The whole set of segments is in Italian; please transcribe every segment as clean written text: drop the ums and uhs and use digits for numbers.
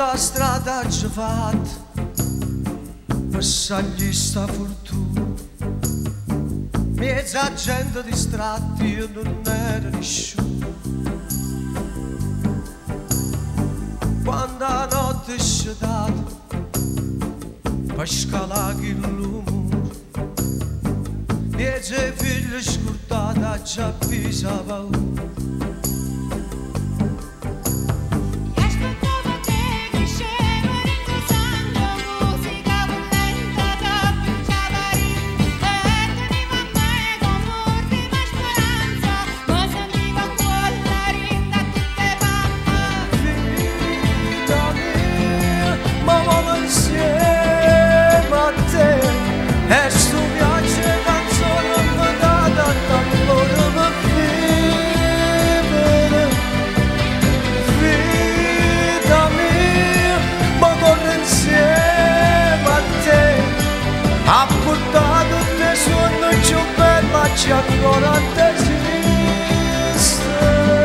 Quanta strada ci fatta per salire sta fortuna, mezza gente distratti, io non ero nessuno. Quando la notte è scedata per scalare il lumore, mezza figlia scordata già pisava uno. Ha portato te sonno più bella che ancora esiste.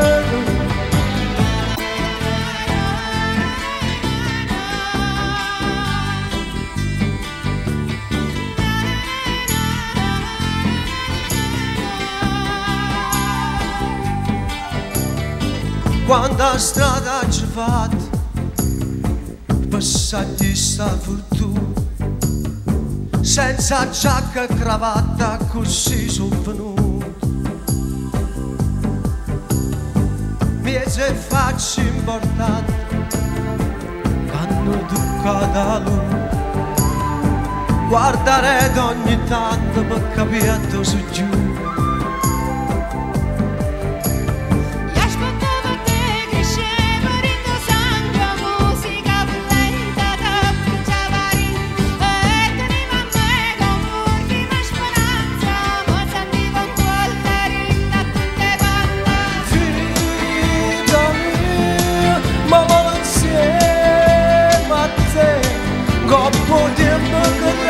Quanta strada ci fatta passati sta fortuna, senza giacca e cravatta così sono venuto. Mieze facce importanti hanno toccato a lui. Guardare ogni tanto per capire dove su giù.